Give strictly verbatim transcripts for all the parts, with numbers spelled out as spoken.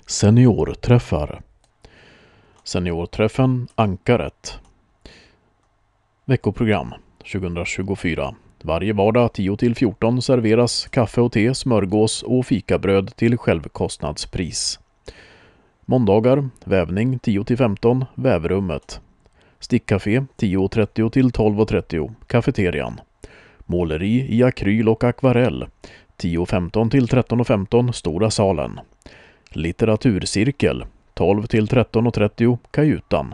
Seniorträffar. Seniorträffen Ankaret. Veckoprogram tjugohundratjugofyra. Varje vardag tio till fjorton serveras kaffe och te, smörgås och fikabröd till självkostnadspris. Måndagar vävning tio till femton, vävrummet. Stickcafé tio trettio till tolv trettio, kafeterian. Måleri i akryl och akvarell tio femton till tretton femton, stora salen. Litteraturcirkel tolv till tretton trettio, kajutan.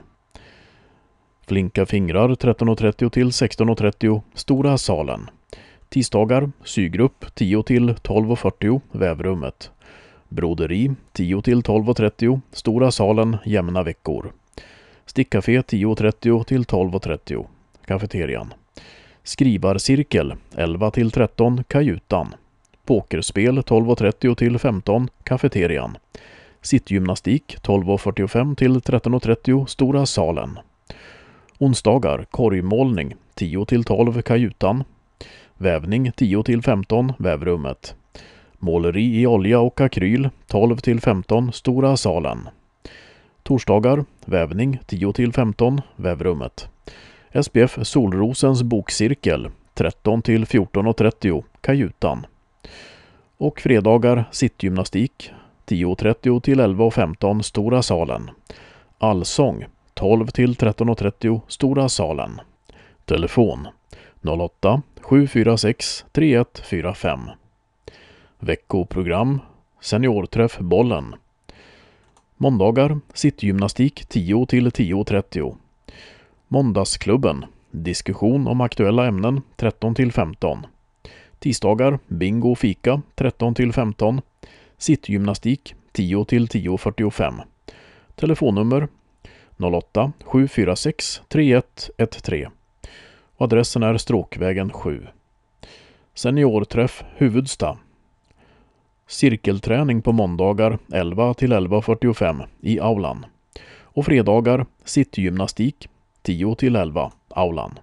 Flinka fingrar tretton trettio till sexton trettio, stora salen. Tisdagar sygrupp tio till tolv fyrtio, vävrummet. Broderi tio till tolv trettio, stora salen, jämna veckor. Stickcafé tio trettio till tolv trettio, kafeterian. Skrivarcirkel elva till tretton, kajutan. Pokerspel tolv trettio till femton, kafeterian. Sittgymnastik tolv fyrtiofem till tretton trettio, stora salen. Onsdagar korgmålning tio till tolv, kajutan. Vävning tio till femton, vävrummet. Måleri i olja och akryl tolv till femton, stora salen. Torsdagar vävning tio till femton, vävrummet. S P F Solrosens bokcirkel tretton till fjorton trettio, kajutan. Och fredagar sittgymnastik tio trettio till elva femton, stora salen. Allsång tolv till tretton trettio, stora salen. Telefon noll åtta sju fyra sex tre ett fyra fem. Veckoprogram Seniorträff Bollen. Måndagar sittgymnastik tio till tio trettio. Måndagsklubben diskussion om aktuella ämnen tretton till femton. Tisdagar bingo och fika tretton till femton. Sittgymnastik tio till tio fyrtiofem. Telefonnummer noll åtta sju fyra sex tre ett ett tre. Adressen är Stråkvägen sju. Seniorträff Huvudsta. Cirkelträning på måndagar elva till elva fyrtiofem i aulan. Och fredagar sittgymnastik tio till elva, aulan.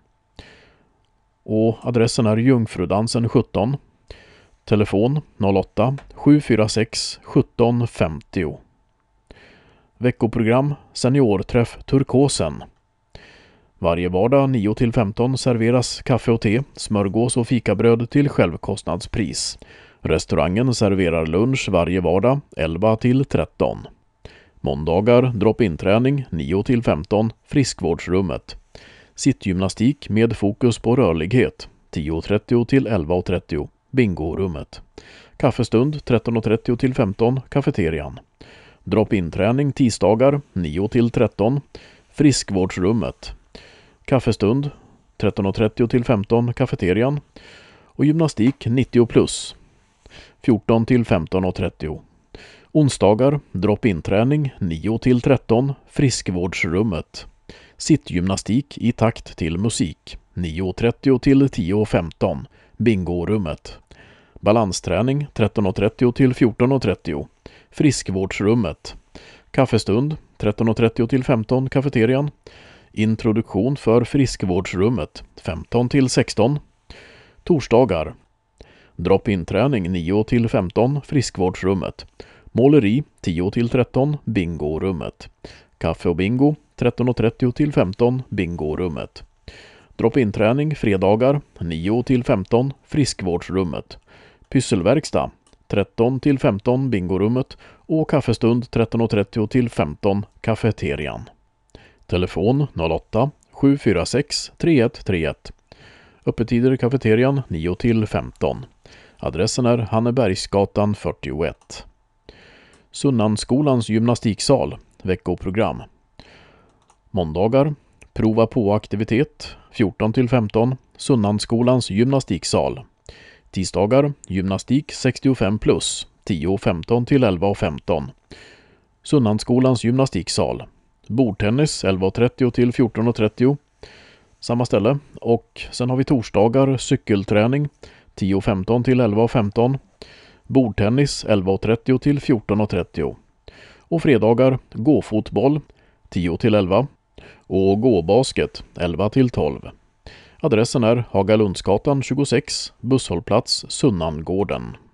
Och adressen är Jungfrudansen sjutton. Telefon noll åtta sju fyra sex sjutton femtio. Veckoprogram Seniorträff Turkosen. Varje vardag nio till femton serveras kaffe och te, smörgås och fikabröd till självkostnadspris. Restaurangen serverar lunch varje vardag elva till tretton. Måndagar drop-in-träning nio till femton, friskvårdsrummet. Sittgymnastik med fokus på rörlighet tio trettio till elva trettio, bingorummet. Kaffestund tretton trettio till femton, kafeterian. Drop-in-träning tisdagar nio till tretton, friskvårdsrummet. Kaffestund tretton trettio till femton, kafeterian. Och gymnastik nittio plus fjorton till femton trettio. Onsdagar drop-in-träning nio till tretton, friskvårdsrummet. Sittgymnastik i takt till musik nio trettio till tio femton, bingorummet. Balansträning tretton trettio till fjorton trettio, friskvårdsrummet. Kaffestund tretton trettio till femton, kafeterian. Introduktion för friskvårdsrummet femton till sexton. Torsdagar drop-in-träning nio till femton, friskvårdsrummet. Måleri tio till tretton, bingorummet. Kaffe och bingo tretton trettio till femton, bingorummet. Drop-in-träning fredagar nio till femton, friskvårdsrummet. Pysselverkstad tretton till femton, bingorummet. Och kaffestund tretton trettio till femton, kafeterian. Telefon noll åtta sju fyra sex tre ett tre ett. Öppettider i kafeterian nio till femton. Adressen är Hannebergsgatan fyrtioett. Sunnansskolans gymnastiksal. Veckoprogram. Måndagar prova på aktivitet fjorton till femton, Sunnansskolans gymnastiksal. Tisdagar gymnastik sextiofem plus tio femton till elva femton. Sunnansskolans gymnastiksal. Bordtennis elva trettio till fjorton trettio. Samma ställe. Och sen har vi torsdagar cykelträning tio femton till elva femton. Bordtennis elva trettio till fjorton trettio. Och fredagar gåfotboll tio till elva. Och gåbasket elva till tolv. Adressen är Hagalundsgatan tjugosex, busshållplats Sunnangården.